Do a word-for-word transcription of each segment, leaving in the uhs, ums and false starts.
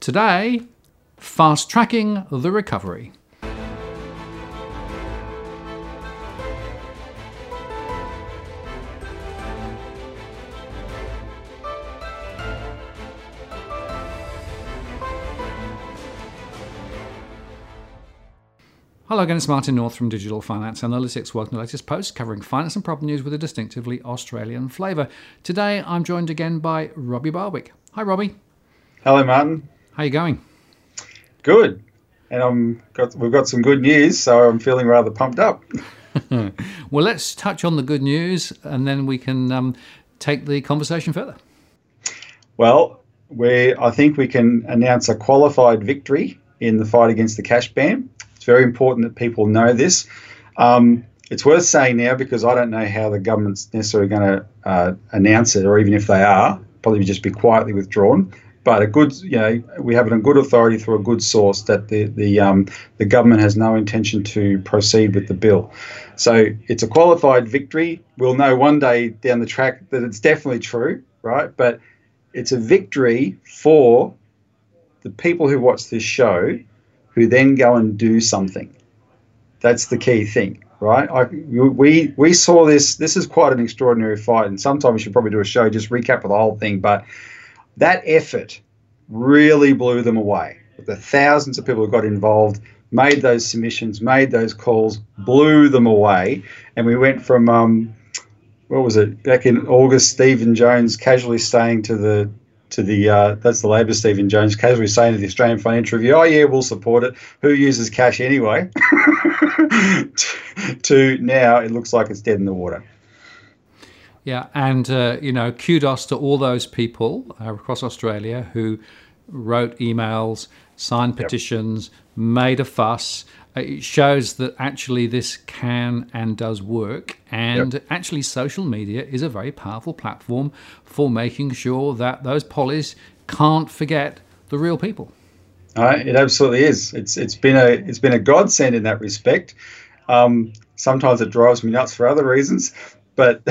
Today, fast-tracking the recovery. Hello again, it's Martin North from Digital Finance Analytics. Welcome to the latest post covering finance and property news with a distinctively Australian flavour. Today I'm joined again by Robbie Barwick. Hi Robbie. Hello Martin. How are you going? Good. And I'm got, we've got some good news, so I'm feeling rather pumped up. Well, let's touch on the good news and then we can um, take the conversation further. Well, we I think we can announce a qualified victory in the fight against the cash ban. It's very important that people know this. Um, it's worth saying now because I don't know how the government's necessarily going to uh, announce it, or even if they are, probably just be quietly withdrawn. But a good, you know, we have it on good authority through a good source that the the um, the government has no intention to proceed with the bill. So it's a qualified victory. We'll know one day down the track that it's definitely true, right? But it's a victory for the people who watch this show, who then go and do something. That's the key thing, right? I, we we saw this. This is quite an extraordinary fight, and sometime we should probably do a show, just recap of the whole thing. But that effort really blew them away. The thousands of people who got involved, made those submissions, made those calls, blew them away. And we went from, um, what was it, back in August, Stephen Jones casually saying to the to the, uh, that's the Labor Stephen Jones, casually saying to the Australian Financial Review, oh yeah, we'll support it. Who uses cash anyway? to now, it looks like it's dead in the water. Yeah, and, uh, you know, kudos to all those people uh, across Australia who wrote emails, signed petitions, yep. made a fuss. It shows that actually this can and does work, and yep. actually social media is a very powerful platform for making sure that those pollies can't forget the real people. Uh, it absolutely is. It's it's been a it's been a godsend in that respect. Um, sometimes it drives me nuts for other reasons, but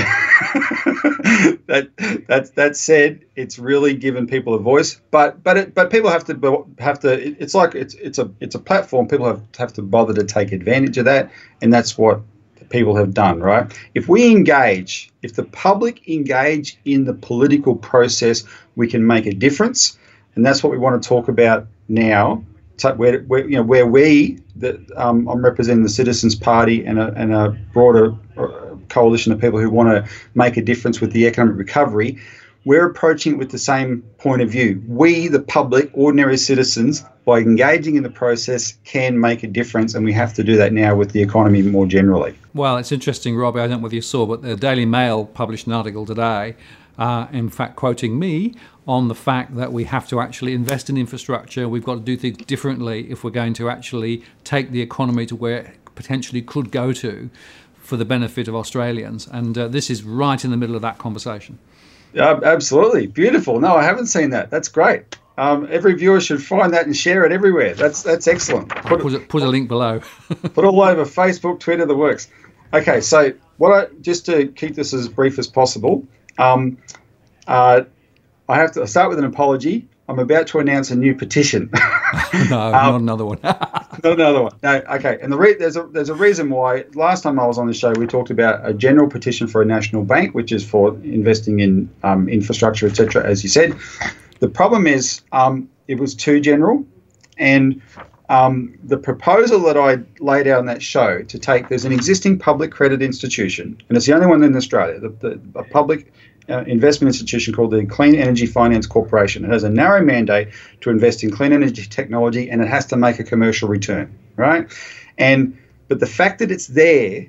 that that that said, it's really given people a voice. But but it, but people have to have to. It's like it's it's a it's a platform. People have have to bother to take advantage of that, and that's what people have done. Right? If we engage, if the public engage in the political process, we can make a difference, and that's what we want to talk about now. Where, where you know where we that um, I'm representing the Citizens Party and a and a broader coalition of people who want to make a difference with the economic recovery. We're approaching it with the same point of view. We, the public, ordinary citizens, by engaging in the process, can make a difference, and we have to do that now with the economy more generally. Well, it's interesting, Robbie. I don't know whether you saw, but the Daily Mail published an article today, uh, in fact, quoting me on the fact that we have to actually invest in infrastructure. We've got to do things differently if we're going to actually take the economy to where it potentially could go to for the benefit of Australians. And uh, this is right in the middle of that conversation. Yeah, absolutely. Beautiful. No, I haven't seen that. That's great. Um, every viewer should find that and share it everywhere. That's that's excellent. Put, put, it, put a link below. Put all over Facebook, Twitter, the works. Okay, so what I just to keep this as brief as possible, um, uh, I have to start with an apology. I'm about to announce a new petition. no, um, not another one. Not another one. No, okay. And the re- there's a there's a reason why. Last time I was on the show, we talked about a general petition for a national bank, which is for investing in um, infrastructure, et cetera. As you said, the problem is um, it was too general, and um, the proposal that I laid out on that show to take there's an existing public credit institution, and it's the only one in Australia, the, the a public Uh, investment institution called the Clean Energy Finance Corporation. It has a narrow mandate to invest in clean energy technology, and it has to make a commercial return, right? And but the fact that it's there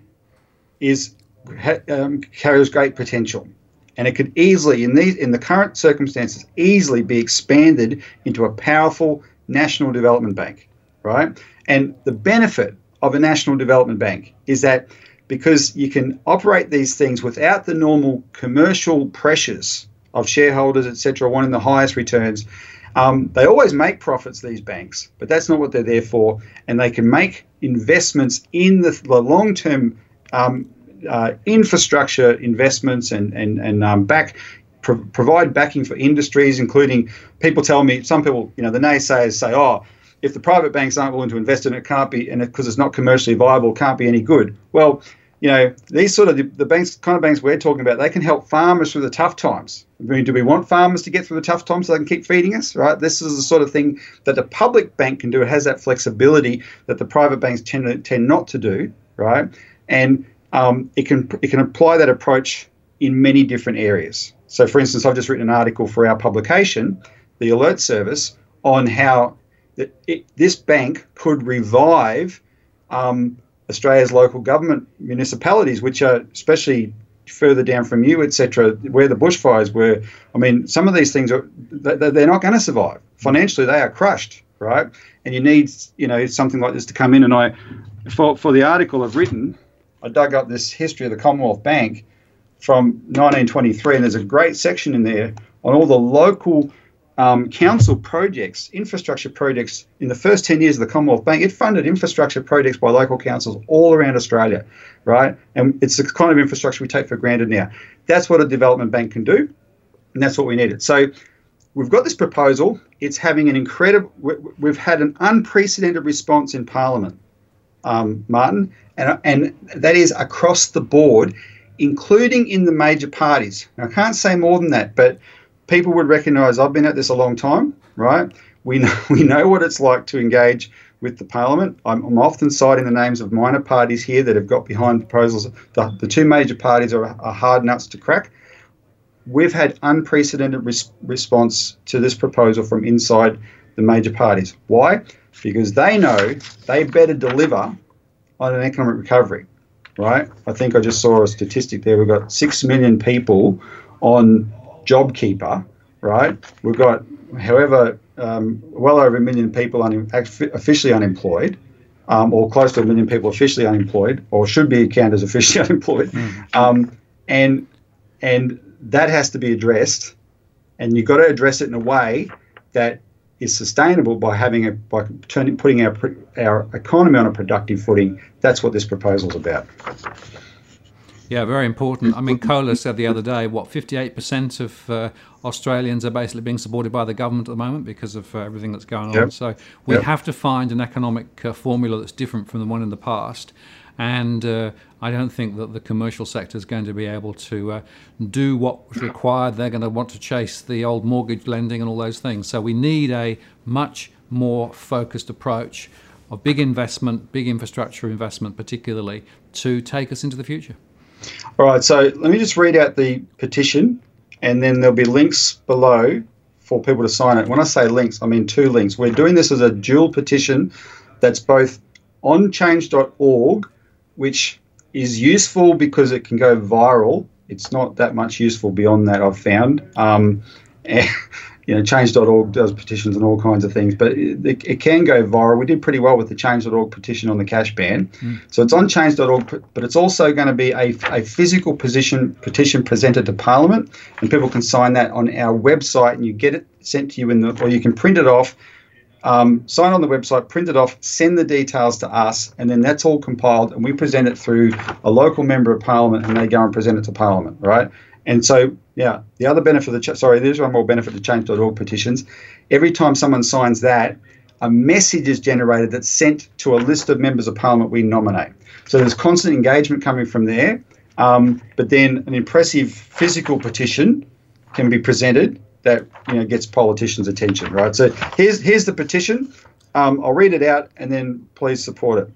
is um, carries great potential, and it could easily, in these in the current circumstances, easily be expanded into a powerful national development bank, right? And the benefit of a national development bank is that, because you can operate these things without the normal commercial pressures of shareholders, et cetera, wanting the highest returns. Um, they always make profits, these banks, but that's not what they're there for. And they can make investments in the, the long-term um, uh, infrastructure investments and, and, and um, back pro- provide backing for industries, including people tell me, some people, you know, the naysayers say, oh, if the private banks aren't willing to invest in it, it can't be, and because it's not commercially viable, it can't be any good. Well, you know, these sort of the, the banks, kind of banks we're talking about, they can help farmers through the tough times. I mean, do we want farmers to get through the tough times so they can keep feeding us, right? This is the sort of thing that the public bank can do. It has that flexibility that the private banks tend to, tend not to do, right? And um, it can it can apply that approach in many different areas. So, for instance, I've just written an article for our publication, the Alert Service, on how that it, this bank could revive um, Australia's local government municipalities, which are especially further down from you, et cetera, where the bushfires were. I mean, some of these things are they're not going to survive financially; they are crushed, right? And you need, you know, something like this to come in. And I, for for the article I've written, I dug up this history of the Commonwealth Bank from nineteen twenty-three, and there's a great section in there on all the local Um, council projects, infrastructure projects. In the first ten years of the Commonwealth Bank, it funded infrastructure projects by local councils all around Australia, right? And it's the kind of infrastructure we take for granted now. That's what a development bank can do, and that's what we needed. So we've got this proposal. It's having an incredible, we've had an unprecedented response in Parliament, um, Martin, and, and that is across the board, including in the major parties. Now, I can't say more than that, but people would recognise I've been at this a long time, right? We know, we know what it's like to engage with the Parliament. I'm, I'm often citing the names of minor parties here that have got behind proposals. The, the two major parties are, are hard nuts to crack. We've had unprecedented res- response to this proposal from inside the major parties. Why? Because they know they better deliver on an economic recovery, right? I think I just saw a statistic there. We've got six million people on JobKeeper, right? We've got, however, um, well over a million people un- officially unemployed, um, or close to a million people officially unemployed, or should be counted as officially unemployed, mm. um, and and that has to be addressed, and you've got to address it in a way that is sustainable by having a by turning putting our our economy on a productive footing. That's what this proposal is about. Yeah, very important. I mean, Kohler said the other day, what, fifty-eight percent of uh, Australians are basically being supported by the government at the moment because of uh, everything that's going on. Yep. So we yep. have to find an economic uh, formula that's different from the one in the past. And uh, I don't think that the commercial sector is going to be able to uh, do what's required. They're going to want to chase the old mortgage lending and all those things. So we need a much more focused approach of big investment, big infrastructure investment particularly, to take us into the future. All right, so let me just read out the petition, and then there'll be links below for people to sign it. When I say links, I mean two links. We're doing this as a dual petition that's both on change dot org, which is useful because it can go viral. It's not that much useful beyond that, I've found. Um, and, you know, change dot org does petitions and all kinds of things, but it, it, it can go viral. We did pretty well with the change dot org petition on the cash ban. Mm. So it's on change dot org, but it's also going to be a, a physical petition, petition presented to Parliament, and people can sign that on our website, and you get it sent to you, in the, or you can print it off, um, sign on the website, print it off, send the details to us, and then that's all compiled, and we present it through a local member of Parliament, and they go and present it to Parliament, right? And so, yeah, the other benefit of the, ch- sorry, there's one more benefit to change dot org petitions. Every time someone signs that, a message is generated that's sent to a list of members of Parliament we nominate. So there's constant engagement coming from there, um, but then an impressive physical petition can be presented that, you know, gets politicians' attention, right? So here's here's the petition. Um, I'll read it out, and then please support it.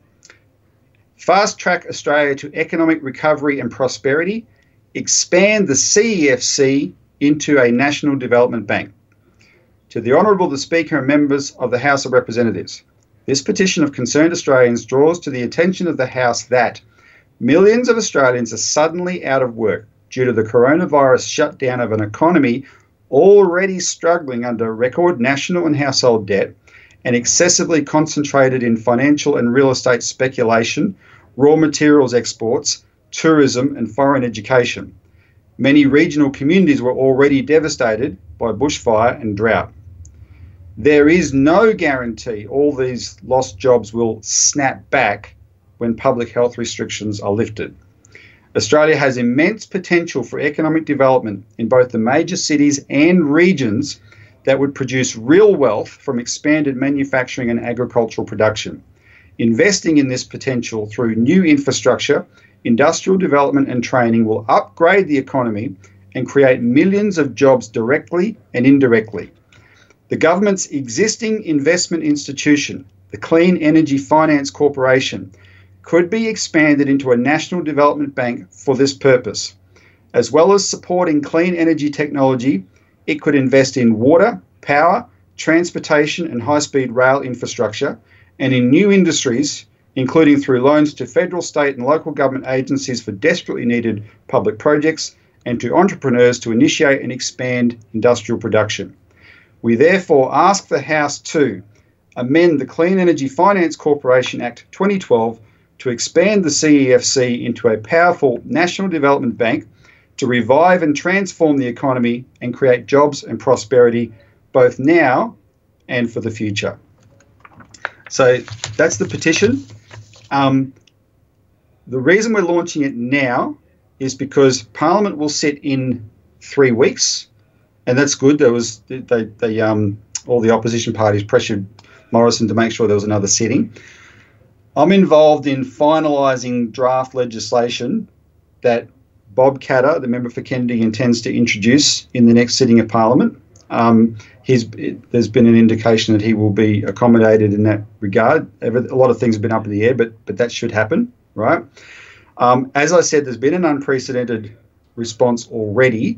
Fast track Australia to economic recovery and prosperity. Expand the C E F C into a national development bank. To the Honourable the Speaker and members of the House of Representatives, this petition of concerned Australians draws to the attention of the House that millions of Australians are suddenly out of work due to the coronavirus shutdown of an economy already struggling under record national and household debt and excessively concentrated in financial and real estate speculation, raw materials exports, tourism and foreign education. Many regional communities were already devastated by bushfire and drought. There is no guarantee all these lost jobs will snap back when public health restrictions are lifted. Australia has immense potential for economic development in both the major cities and regions that would produce real wealth from expanded manufacturing and agricultural production. Investing in this potential through new infrastructure, industrial development and training will upgrade the economy and create millions of jobs directly and indirectly. The government's existing investment institution, the Clean Energy Finance Corporation, could be expanded into a national development bank for this purpose. As well as supporting clean energy technology, it could invest in water, power, transportation and high-speed rail infrastructure, and in new industries, including through loans to federal, state and local government agencies for desperately needed public projects, and to entrepreneurs to initiate and expand industrial production. We therefore ask the House to amend the Clean Energy Finance Corporation Act twenty twelve to expand the C E F C into a powerful national development bank to revive and transform the economy and create jobs and prosperity both now and for the future. So that's the petition. Um, the reason we're launching it now is because Parliament will sit in three weeks, and that's good. There was they, they um, all the opposition parties pressured Morrison to make sure there was another sitting. I'm involved in finalising draft legislation that Bob Katter, the member for Kennedy, intends to introduce in the next sitting of Parliament. Um, he's, there's been an indication that he will be accommodated in that regard. A lot of things have been up in the air, but but that should happen, right? Um, as I said, there's been an unprecedented response already.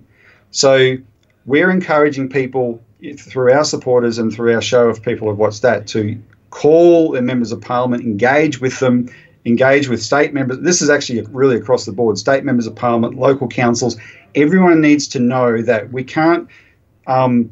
So we're encouraging people through our supporters and through our show, if people have watched that, to call the members of Parliament, engage with them, engage with state members. This is actually really across the board. State members of Parliament, local councils. Everyone needs to know that we can't um,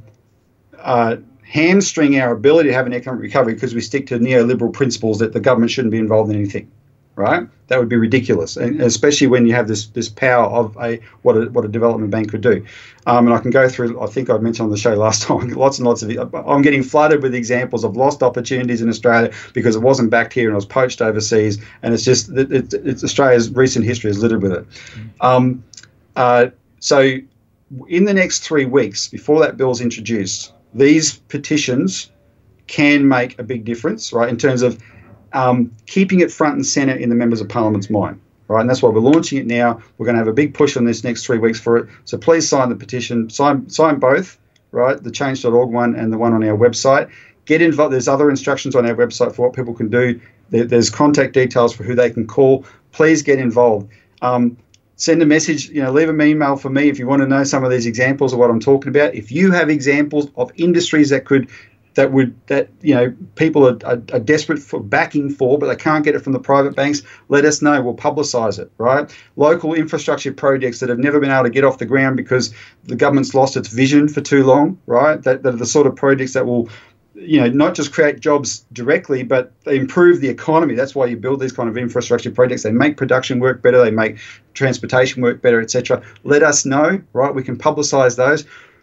uh, hamstring our ability to have an economic recovery because we stick to neoliberal principles that the government shouldn't be involved in anything. Right? That would be ridiculous, and especially when you have this this power of a what a what a development bank could do. Um, and I can go through. I think I mentioned on the show last time. Lots and lots of. I'm getting flooded with examples of lost opportunities in Australia because it wasn't backed here and it was poached overseas. And it's just it, it, it's Australia's recent history is littered with it. Um, uh, so, in the next three weeks before that bill's introduced, these petitions can make a big difference, right? In terms of Um, keeping it front and centre in the members of Parliament's mind, right? And that's why we're launching it now. We're going to have a big push on this next three weeks for it. So please sign the petition, sign sign both, right? The change dot org one and the one on our website. Get involved. There's other instructions on our website for what people can do. There, there's contact details for who they can call. Please get involved. Um, send a message, you know, leave an email for me if you want to know some of these examples of what I'm talking about. If you have examples of industries that could that would, that, you know, people are, are, are desperate for backing for, but they can't get it from the private banks, let us know. We'll publicise it, right? Local infrastructure projects that have never been able to get off the ground because the government's lost its vision for too long, right? That, that are the sort of projects that will, you know, not just create jobs directly, but they improve the economy. That's why you build these kind of infrastructure projects. They make production work better. They make transportation work better, et cetera. Let us know, right? We can publicise those.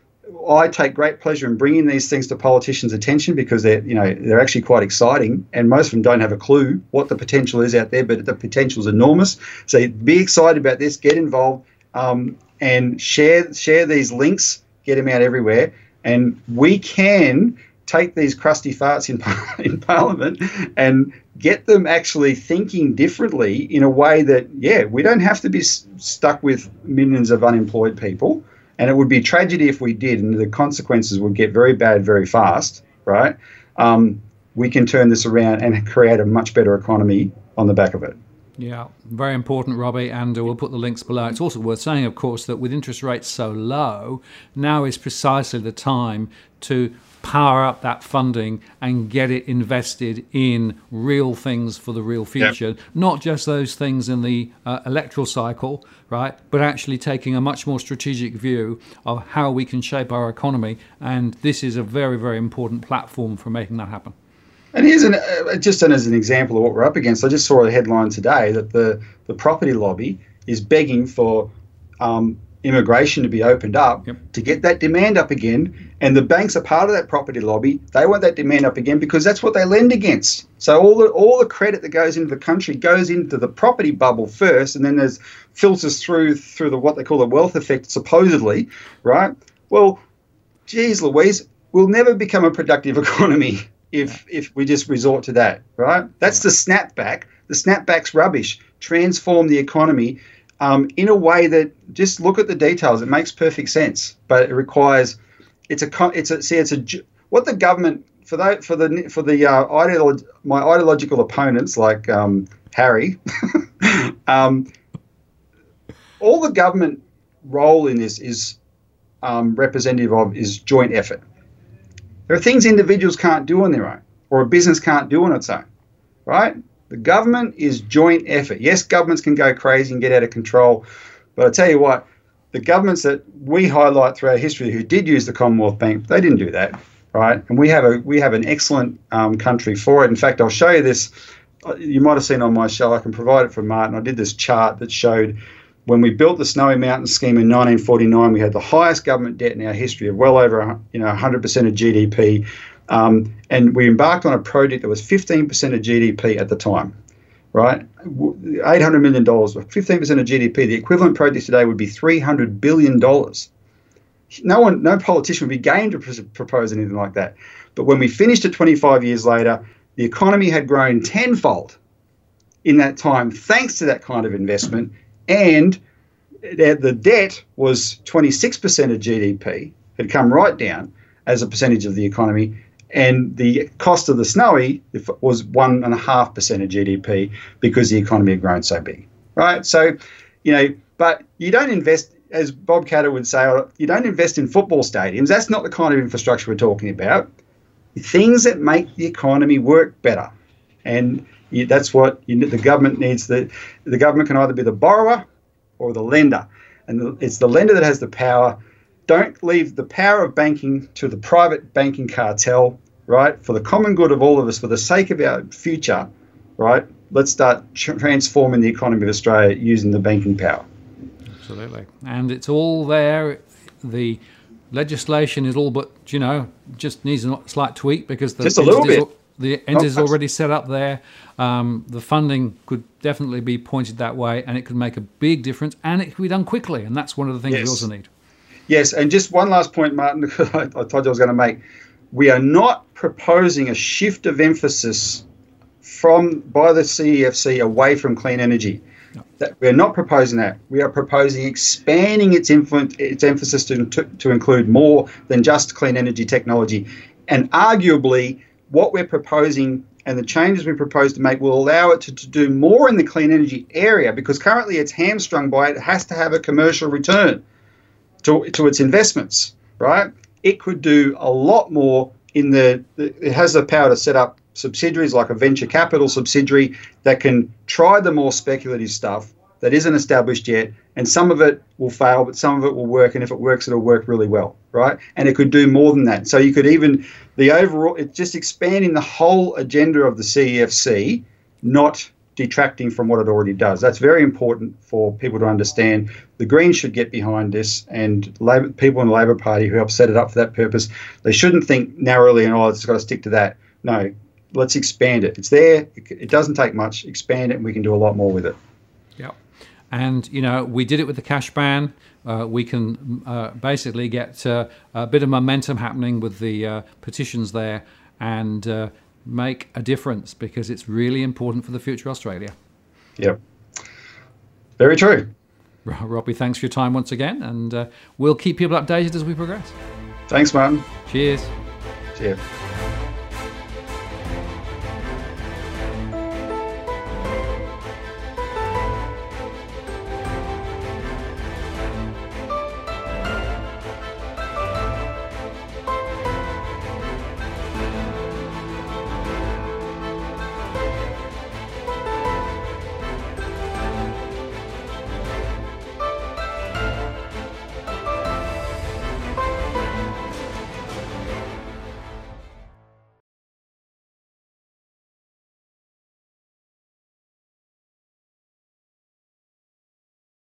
I take great pleasure in bringing these things to politicians' attention because they're, you know, they're actually quite exciting, and most of them don't have a clue what the potential is out there, but the potential is enormous. So be excited about this, get involved, um, and share share these links, get them out everywhere, and we can take these crusty farts in in Parliament and get them actually thinking differently in a way that, yeah, we don't have to be s- stuck with millions of unemployed people. And it would be a tragedy if we did, and the consequences would get very bad very fast, right? Um, we can turn this around and create a much better economy on the back of it. Yeah, very important, Robbie, and uh, we'll put the links below. It's also worth saying, of course, that with interest rates so low, now is precisely the time to power up that funding and get it invested in real things for the real future, yep. Not just those things in the uh, electoral cycle, right, but actually taking a much more strategic view of how we can shape our economy. And this is a very, very important platform for making that happen. And here's an, uh, just as an example of what we're up against, I just saw a headline today that the, the property lobby is begging for um, immigration to be opened up yep. to get that demand up again. And the banks are part of that property lobby. They want that demand up again because that's what they lend against. So all the all the credit that goes into the country goes into the property bubble first, and then there's filters through through the what they call the wealth effect, supposedly, right? Well, geez, Louise, we'll never become a productive economy if if we just resort to that, right? That's the snapback. The snapback's rubbish. Transform the economy um, in a way that just look at the details. It makes perfect sense, but it requires. It's a. It's a. See, it's a. What the government for the for the for the uh, ideolo- my ideological opponents like um, Harry. um, all the government role in this is um, representative of is joint effort. There are things individuals can't do on their own, or a business can't do on its own, right? The government is joint effort. Yes, governments can go crazy and get out of control, but I tell you what, the governments that we highlight throughout history who did use the Commonwealth Bank, they didn't do that, right? And we have a we have an excellent um, country for it. In fact, I'll show you this. You might have seen on my show. I can provide it for Martin. I did this chart that showed when we built the Snowy Mountain scheme in nineteen forty-nine, we had the highest government debt in our history of well over you know one hundred percent of G D P. Um, and we embarked on a project that was fifteen percent of G D P at the time, right? eight hundred million dollars, fifteen percent of G D P. The equivalent project today would be three hundred billion dollars. No one, no politician would be game to pr- propose anything like that. But when we finished it twenty-five years later, the economy had grown tenfold in that time thanks to that kind of investment. And the debt was twenty-six percent of G D P, had come right down as a percentage of the economy. And the cost of the Snowy was one point five percent of G D P because the economy had grown so big, right? So, you know, but you don't invest, as Bob Catter would say, you don't invest in football stadiums. That's not the kind of infrastructure we're talking about. Things that make the economy work better. And you, that's what you, the government needs. The, the government can either be the borrower or the lender. And the, it's the lender that has the power. Don't leave the power of banking to the private banking cartel, right? For the common good of all of us, for the sake of our future, right? Let's start tr- transforming the economy of Australia using the banking power. Absolutely. And it's all there. The legislation is all but, you know, just needs a slight tweak because the just a little bit. The entity is already set up there. Um, the funding could definitely be pointed that way, and it could make a big difference, and it could be done quickly. And that's one of the things yes. we also need. Yes, and just one last point, Martin, because I, I told you I was going to make. We are not proposing a shift of emphasis from by the C E F C away from clean energy. No. That we're not proposing that. We are proposing expanding its influence, its emphasis to, to to include more than just clean energy technology. And arguably, what we're proposing and the changes we propose to make will allow it to, to do more in the clean energy area, because currently it's hamstrung by it has to have a commercial return to, to its investments, right? It could do a lot more in the, it has the power to set up subsidiaries like a venture capital subsidiary that can try the more speculative stuff that isn't established yet, and some of it will fail, but some of it will work, and if it works, it'll work really well, right? And it could do more than that. So you could even, the overall, it's just expanding the whole agenda of the C E F C, not detracting from what it already does. That's very important for people to understand. The Greens should get behind this, and Labor, people in the Labor Party who helped set it up for that purpose, they shouldn't think narrowly and, oh, it's got to stick to that. No, let's expand it. It's there. It, it doesn't take much. Expand it, and we can do a lot more with it. Yeah. And, you know, we did it with the cash ban. Uh, we can uh, basically get uh, a bit of momentum happening with the uh, petitions there and uh, make a difference, because it's really important for the future of Australia. Yep. Very true. Robbie, thanks for your time once again, and uh, we'll keep people updated as we progress. Thanks, Martin. Cheers. Cheers.